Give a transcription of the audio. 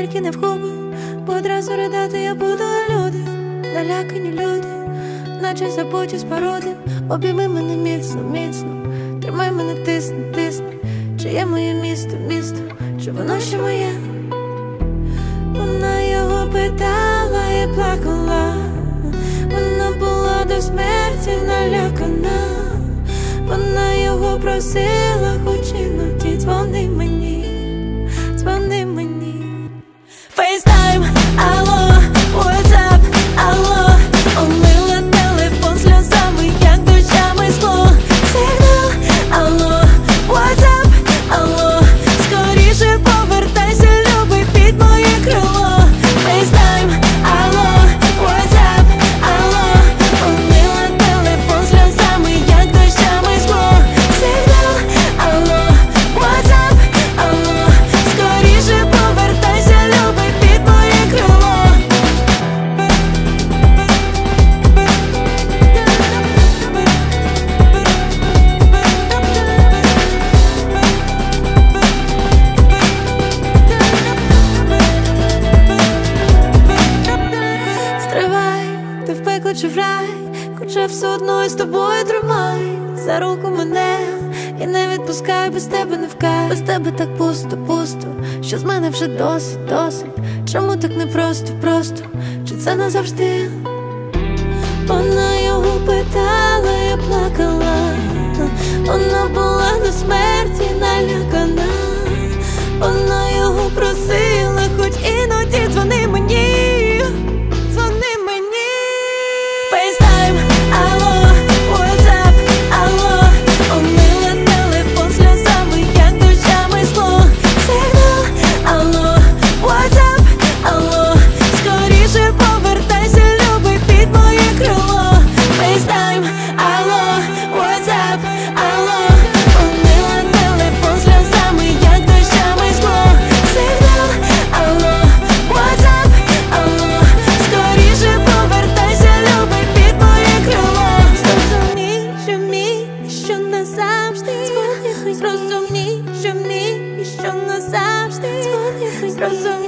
тільки не в губи, бо одразу ридати я буду. Люди, налякані люди, наче забуті споруди. Обійми мене міцно, міцно, тримай мене, тисни, тисни. Чи є моє місто, місто, чи воно ще моє? Вона його питала і плакала, вона була до смерті налякана. Вона його просила, хоч іноді дзвони мені, дзвони мені. FaceTime, алло, what's up, алло. Омила телефон сльозами, як дощами скло. Сигнал, алло, what's up, алло. Скоріше повертайся, любий, під моє крило. FaceTime, алло, what's up, алло. Омила телефон сльозами, як дощами скло. Сигнал, алло, what's up, алло. Скоріше повертайся, любий, під моє крило. Стривай, ти в пекло чи в рай, хоча все одно із тобою тримай за руку мене і не відпускай, без тебе не вкай. Без тебе так пусто, пусто, що з мене вже досить, досить. Чому так непросто, просто, чи це назавжди? Вона його питала і плакала, вона була до смерті налякана. Вона його просила, хоч іноді дзвони мені, дзвони мені. FaceTime, алло, what's up, алло. Омила телефон сльозами, як дощами скло. Сигнал, алло, what's up, алло. Скоріше повертайся, любий, під моє крило. FaceTime, алло, what's up, алло. Омила телефон сльозами, як дощами скло. Сигнал, алло, what's up, алло. Скоріше повертайся, любий, під моє крило. Зрозумій, що мій, і що назавжди. Зрозумій, що мій, і що назавжди. Зрозумій.